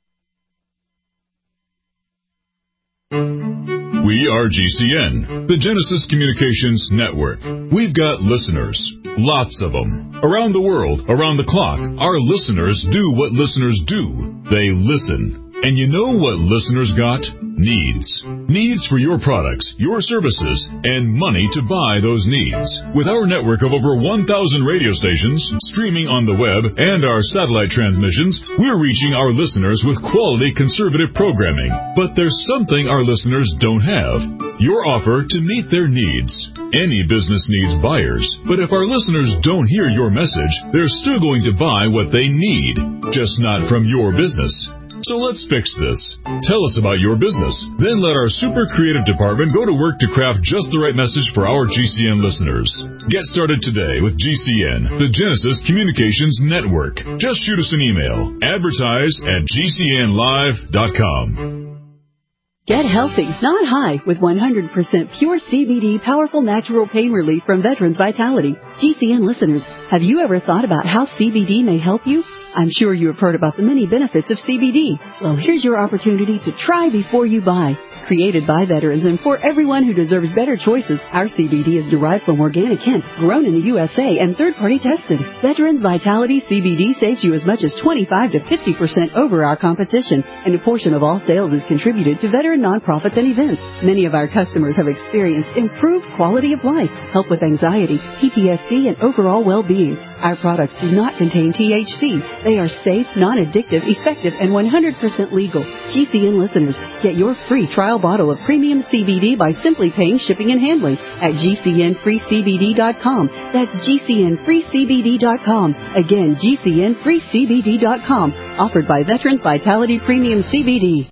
A: We are G C N, the Genesis Communications Network. We've got listeners, lots of them. Around the world, around the clock, our listeners do what listeners do. They listen. And you know what listeners got? Needs. Needs for your products, your services, and money to buy those needs. With our network of over one thousand radio stations, streaming on the web, and our satellite transmissions, we're reaching our listeners with quality conservative programming. But there's something our listeners don't have. Your offer to meet their needs. Any business needs buyers, but if our listeners don't hear your message, they're still going to buy what they need, just not from your business. So let's fix this. Tell us about your business. Then let our super creative department go to work to craft just the right message for our G C N listeners. Get started today with G C N, the Genesis Communications Network. Just shoot us an email. Advertise at g c n live dot com.
J: Get healthy, not high, with one hundred percent pure C B D powerful natural pain relief from Veterans Vitality. G C N listeners, have you ever thought about how C B D may help you? I'm sure you have heard about the many benefits of C B D. Well, here's your opportunity to try before you buy. Created by veterans and for everyone who deserves better choices, our C B D is derived from organic hemp, grown in the U S A, and third-party tested. Veterans Vitality C B D saves you as much as twenty-five to fifty percent over our competition, and a portion of all sales is contributed to veteran nonprofits and events. Many of our customers have experienced improved quality of life, help with anxiety, P T S D, and overall well-being. Our products do not contain T H C. They are safe, non-addictive, effective, and one hundred percent legal. G C N listeners, get your free trial bottle of premium C B D by simply paying shipping and handling at g c n free c b d dot com. That's g c n free c b d dot com. Again, g c n free c b d dot com. Offered by Veterans Vitality Premium C B D.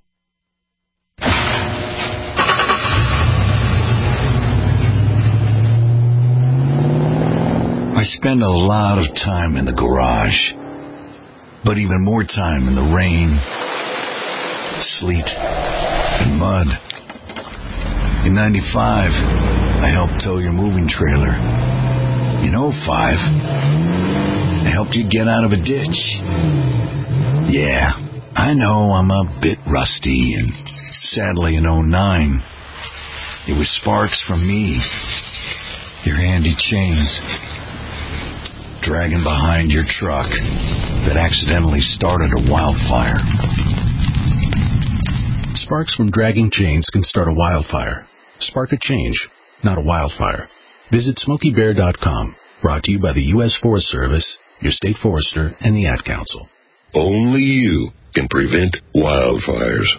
B: I spend a lot of time in the garage, but even more time in the rain, sleet, and mud. In ninety-five, I helped tow your moving trailer. In oh five, I helped you get out of a ditch. Yeah, I know I'm a bit rusty, and sadly in oh nine, it was sparks from me, your handy chains, dragging behind your truck that accidentally started a wildfire.
V: Sparks from dragging chains can start a wildfire. Spark a change, not a wildfire. Visit smoky bear dot com. Brought to you by the U S Forest Service, your state forester, and the Ad Council.
W: Only you can prevent wildfires.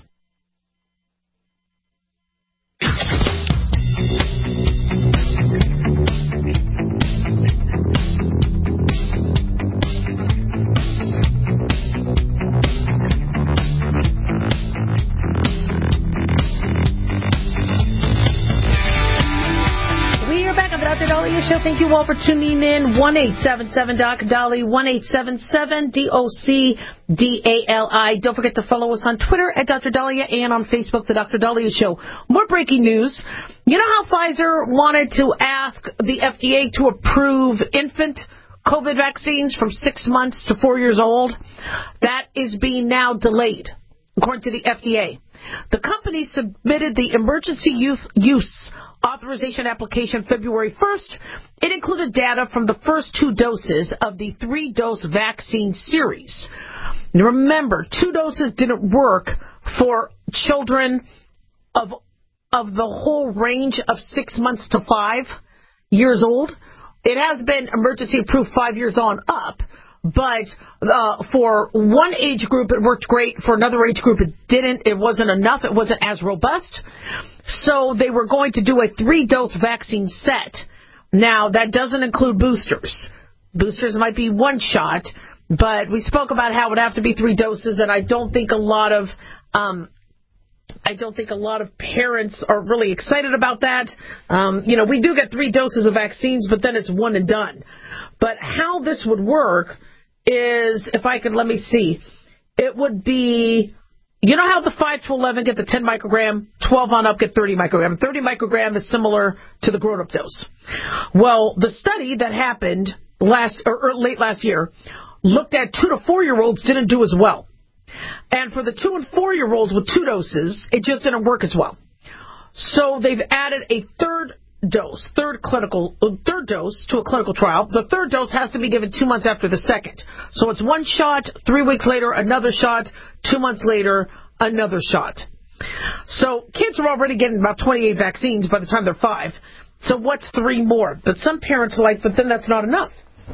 E: Show. Thank you all for tuning in. one eight seven seven D O C D A L I, one eight seven seven D O C D A L I. Don't forget to follow us on Twitter at Doctor Dahlia and on Facebook, The Doctor Dahlia Show. More breaking news. You know how Pfizer wanted to ask the F D A to approve infant COVID vaccines from six months to four years old? That is being now delayed, according to the F D A. The company submitted the emergency youth use authorization application February first. It included data from the first two doses of the three-dose vaccine series. Now remember, two doses didn't work for children of of the whole range of six months to five years old. It has been emergency approved five years on up. But uh, for one age group, it worked great. For another age group, it didn't. It wasn't enough. It wasn't as robust. So they were going to do a three-dose vaccine set. Now, that doesn't include boosters. Boosters might be one shot, but we spoke about how it would have to be three doses, and I don't think a lot of um, I don't think a lot of parents are really excited about that. Um, you know, we do get three doses of vaccines, but then it's one and done. But how this would work is, if I could, let me see, it would be, you know how the five to eleven get the ten microgram, twelve on up get thirty microgram. thirty microgram is similar to the grown-up dose. Well, the study that happened last or, or late last year looked at two to four-year-olds, didn't do as well. And for the two and four-year-olds with two doses, it just didn't work as well. So they've added a third dose, third clinical, third dose to a clinical trial. The third dose has to be given two months after the second. So it's one shot, three weeks later, another shot, two months later, another shot. So kids are already getting about twenty-eight vaccines by the time they're five. So what's three more? But some parents are like, but then that's not enough.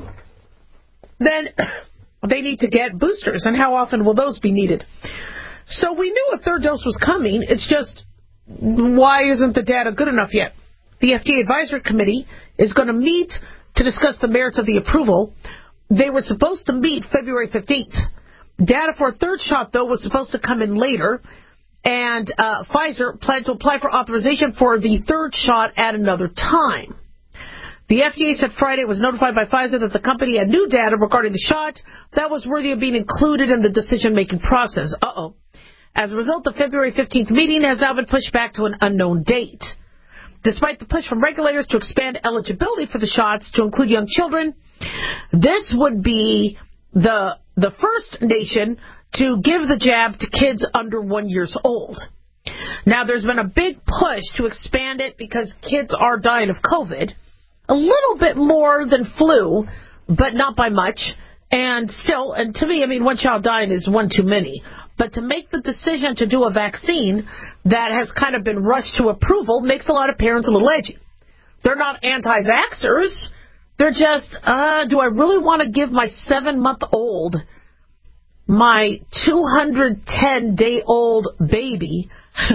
E: Then they need to get boosters, and how often will those be needed? So we knew a third dose was coming. It's just, why isn't the data good enough yet? The F D A Advisory Committee is going to meet to discuss the merits of the approval. They were supposed to meet February fifteenth. Data for a third shot, though, was supposed to come in later, and uh, Pfizer planned to apply for authorization for the third shot at another time. The F D A said Friday it was notified by Pfizer that the company had new data regarding the shot that was worthy of being included in the decision-making process. Uh-oh. As a result, the February fifteenth meeting has now been pushed back to an unknown date. Despite the push from regulators to expand eligibility for the shots to include young children, this would be the the first nation to give the jab to kids under one years old. Now, there's been a big push to expand it because kids are dying of COVID. A little bit more than flu, but not by much. And still, and to me, I mean, one child dying is one too many. But to make the decision to do a vaccine that has kind of been rushed to approval makes a lot of parents a little edgy. They're not anti-vaxxers. They're just, uh, do I really want to give my seven-month-old, my two hundred ten day old baby?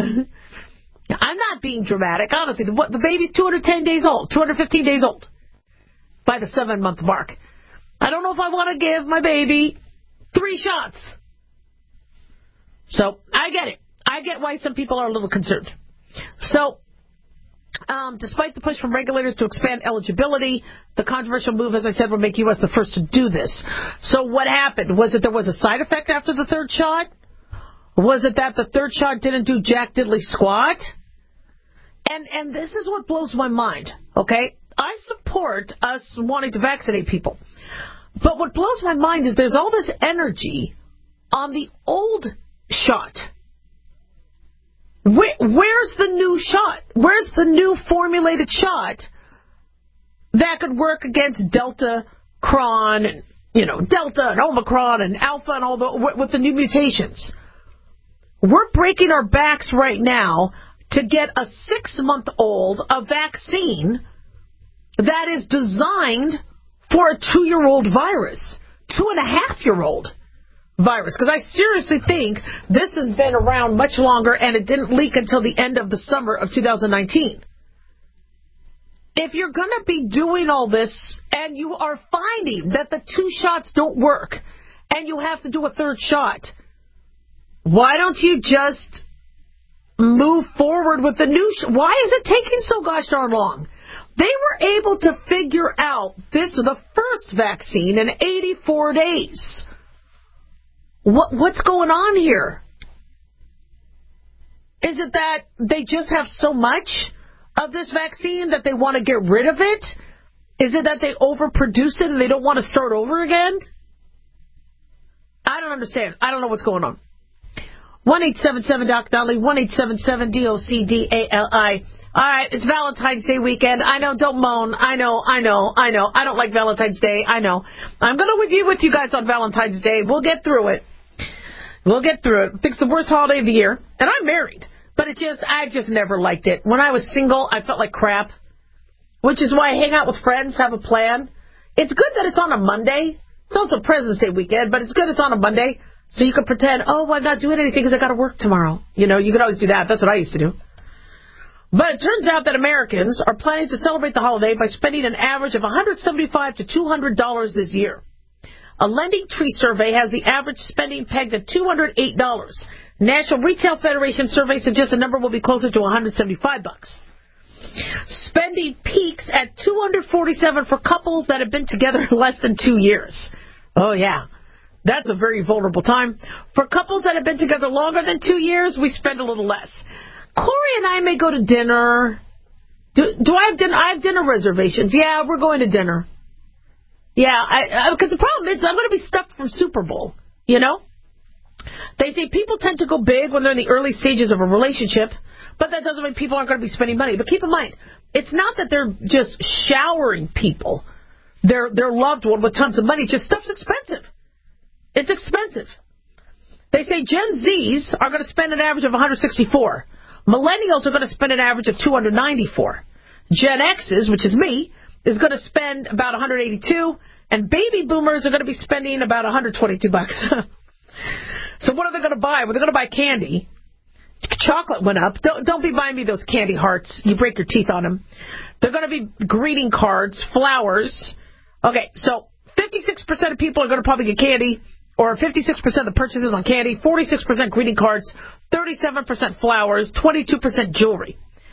E: I'm not being dramatic, honestly. The, the baby's two hundred ten days old, two hundred fifteen days old by the seven-month mark. I don't know if I want to give my baby three shots. So, I get it. I get why some people are a little concerned. So, um, despite the push from regulators to expand eligibility, the controversial move, as I said, would make U S the first to do this. So, what happened? Was it there was a side effect after the third shot? Was it that the third shot didn't do jack diddly squat? And, and this is what blows my mind, okay? I support us wanting to vaccinate people. But what blows my mind is there's all this energy on the old shot. Where, where's the new shot? Where's the new formulated shot that could work against Delta, Cron, and, you know, Delta and Omicron and Alpha and all the, with the new mutations? We're breaking our backs right now to get a six-month-old a vaccine that is designed for a two-year-old virus, two-and-a-half-year-old virus, because I seriously think this has been around much longer and it didn't leak until the end of the summer of two thousand nineteen. If you're going to be doing all this and you are finding that the two shots don't work and you have to do a third shot, why don't you just move forward with the new sh- Why is it taking so gosh darn long? They were able to figure out this, the first vaccine, in eighty-four days. What, what's going on here? Is it that they just have so much of this vaccine that they want to get rid of it? Is it that they overproduce it and they don't want to start over again? I don't understand. I don't know what's going on. one eight seven seven D O C Dolly, one eight seven seven D O C D A L I. All right, it's Valentine's Day weekend. I know, don't moan. I know, I know, I know. I don't like Valentine's Day. I know. I'm going to be with you guys on Valentine's Day. We'll get through it. We'll get through it. I think it's the worst holiday of the year. And I'm married. But it just, I just never liked it. When I was single, I felt like crap. Which is why I hang out with friends, have a plan. It's good that it's on a Monday. It's also President's Day weekend, but it's good it's on a Monday. So you can pretend, oh, I'm not doing anything because I got to work tomorrow. You know, you could always do that. That's what I used to do. But it turns out that Americans are planning to celebrate the holiday by spending an average of one hundred seventy-five to two hundred dollars this year. A Lending Tree survey has the average spending pegged at two hundred eight dollars. National Retail Federation survey suggests the number will be closer to one hundred seventy-five bucks. Spending peaks at two hundred forty-seven for couples that have been together less than two years. Oh, yeah. That's a very vulnerable time. For couples that have been together longer than two years, we spend a little less. Corey and I may go to dinner. Do, do I have dinner? I have dinner reservations. Yeah, we're going to dinner. Yeah, because the problem is I'm going to be stuffed from Super Bowl, you know? They say people tend to go big when they're in the early stages of a relationship, but that doesn't mean people aren't going to be spending money. But keep in mind, it's not that they're just showering people, their their loved one, with tons of money. It's just stuff's expensive. It's expensive. They say Gen Zs are going to spend an average of one hundred sixty-four. Millennials are going to spend an average of two hundred ninety-four. Gen X's, which is me, is going to spend about one hundred eighty-two, and baby boomers are going to be spending about one hundred twenty-two bucks. So what are they going to buy? Well, they're going to buy candy. Chocolate went up. Don't, don't be buying me those candy hearts. You break your teeth on them. They're going to be greeting cards, flowers. Okay, so fifty-six percent of people are going to probably get candy, or fifty-six percent of the purchases on candy, forty-six percent greeting cards, thirty-seven percent flowers, twenty-two percent jewelry.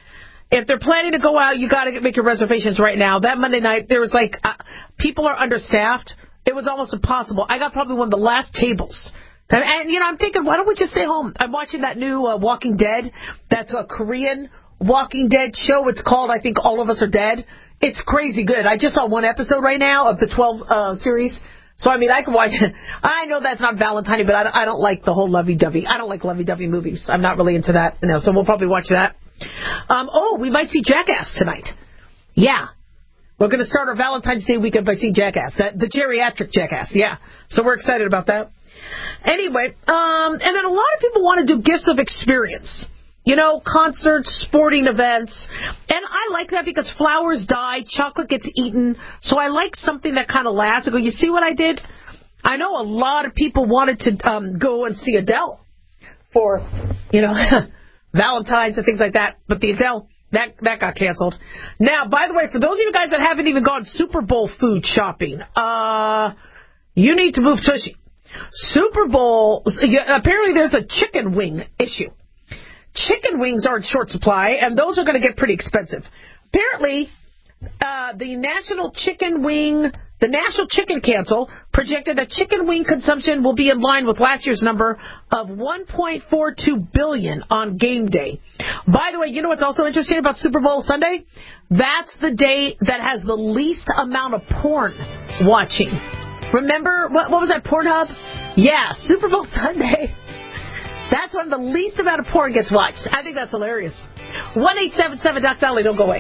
E: If they're planning to go out, you got to make your reservations right now. That Monday night, there was like, uh, people are understaffed. It was almost impossible. I got probably one of the last tables. And, and, you know, I'm thinking, why don't we just stay home? I'm watching that new uh, Walking Dead. That's a Korean Walking Dead show. It's called, I think, All of Us Are Dead. It's crazy good. I just saw one episode right now of the twelve uh, series. So, I mean, I can watch it. I know that's not Valentine, but I don't, I don't like the whole lovey-dovey. I don't like lovey-dovey movies. I'm not really into that. You know, so we'll probably watch that. Um, oh, we might see Jackass tonight. Yeah. We're going to start our Valentine's Day weekend by seeing Jackass. That, the geriatric Jackass, yeah. So we're excited about that. Anyway, um, and then a lot of people want to do gifts of experience. You know, concerts, sporting events. And I like that because flowers die, chocolate gets eaten. So I like something that kind of lasts. I go, you see what I did? I know a lot of people wanted to um, go and see Adele for, you know, Valentine's and things like that. But the Adele, that, that got canceled. Now, by the way, for those of you guys that haven't even gone Super Bowl food shopping, uh, you need to move Tushy. Super Bowl, apparently there's a chicken wing issue. Chicken wings are in short supply, and those are going to get pretty expensive. Apparently, uh, the National Chicken Wing, the National Chicken Council projected that chicken wing consumption will be in line with last year's number of one point four two billion on game day. By the way, you know what's also interesting about Super Bowl Sunday? That's the day that has the least amount of porn watching. Remember, what, what was that, Pornhub? Yeah, Super Bowl Sunday. That's when the least amount of porn gets watched. I think that's hilarious. one eight seven seven Doc Dolly, don't go away.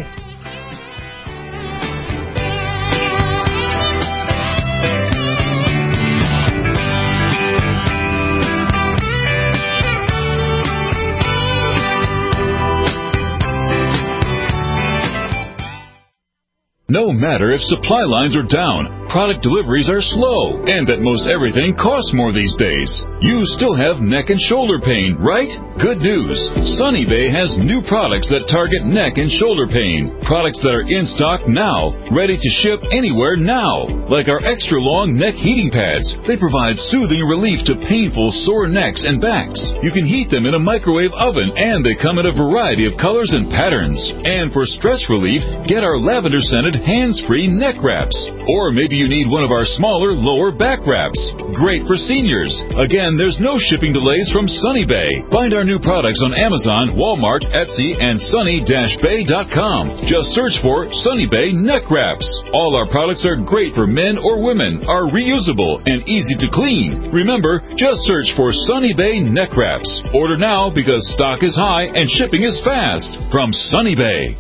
A: No matter if supply lines are down, product deliveries are slow, and that most everything costs more these days, you still have neck and shoulder pain, right? Good news. Sunny Bay has new products that target neck and shoulder pain. Products that are in stock now, ready to ship anywhere now. Like our extra long neck heating pads. They provide soothing relief to painful sore necks and backs. You can heat them in a microwave oven, and they come in a variety of colors and patterns. And for stress relief, get our lavender scented hands-free neck wraps. Or maybe you need one of our smaller lower back wraps. Great for seniors. Again, there's no shipping delays from Sunny Bay. Find our new products on Amazon, Walmart, Etsy, and sunny dash bay dot com. Just search for Sunny Bay neck wraps. All our products are great for men or women, are reusable, and easy to clean. Remember, just search for Sunny Bay neck wraps. Order now because stock is high and shipping is fast. From Sunny Bay.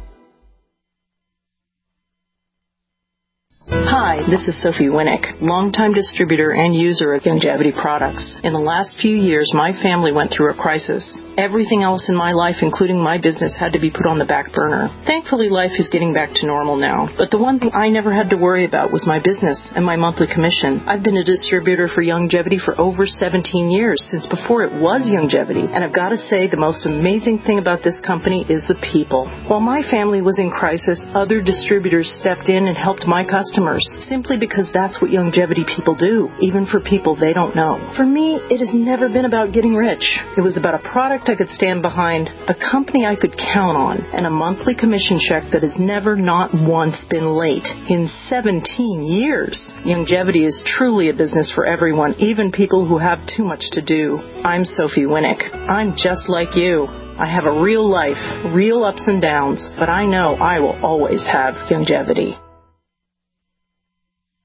C: Hi, this is Sophie Winnick, longtime distributor and user of Youngevity products. In the last few years, my family went through a crisis. Everything else in my life, including my business, had to be put on the back burner. Thankfully, life is getting back to normal now. But the one thing I never had to worry about was my business and my monthly commission. I've been a distributor for Youngevity for over seventeen years, since before it was Youngevity. And I've got to say, the most amazing thing about this company is the people. While my family was in crisis, other distributors stepped in and helped my customers, simply because that's what Youngevity people do, even for people they don't know. For me, it has never been about getting rich. It was about a product fact I could stand behind a company I could count on and a monthly commission check that has never not once been late in seventeen years. Youngevity is truly a business for everyone, even people who have too much to do. I'm Sophie Winnick. I'm just like you. I have a real life, real ups and downs, but I know I will always have Youngevity.